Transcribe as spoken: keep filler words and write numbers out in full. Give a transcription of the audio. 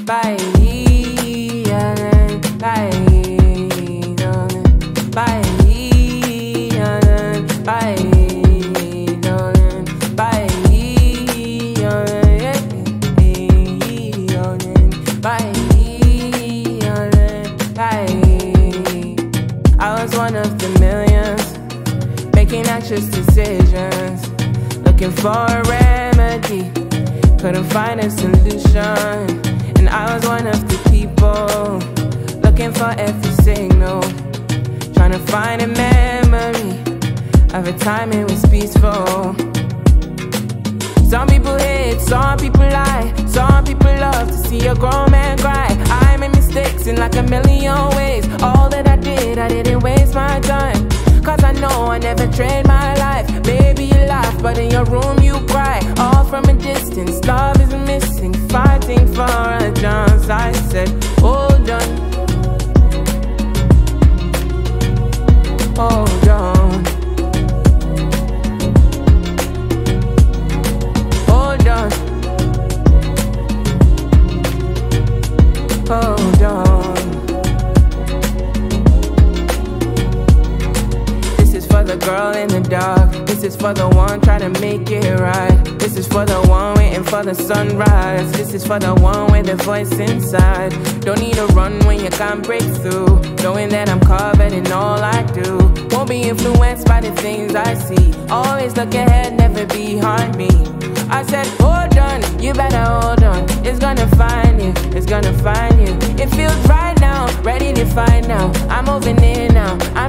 Bye, darling. Bye, darling. Bye, darling. Bye, darling. Bye, darling. Bye, darling. Bye. I was one of the millions making anxious decisions, looking for a remedy, couldn't find a solution. And I was one of the people looking for every signal, trying to find a memory of a time it was peaceful. Some people hate, some people lie, some people love to see a grown man cry. I made mistakes in like a million ways. All that I did, I didn't waste my time, cause I know I never trade my life. Baby, you laugh, but in your room you cry. All from a distance, love is missing, fighting for a chance. I said, hold on, hold on, hold on, hold on. This is for the girl in the dark, this is for the one trying to make it right. This is for the one waiting for the sunrise. This is for the one with the voice inside. Don't need to run when you can't break through, knowing that I'm covered in all I do. Won't be influenced by the things I see. Always look ahead, never behind me. I said, hold on, you better hold on. It's gonna find you, it's gonna find you. It feels right now, ready to find now. I'm moving in now, I'm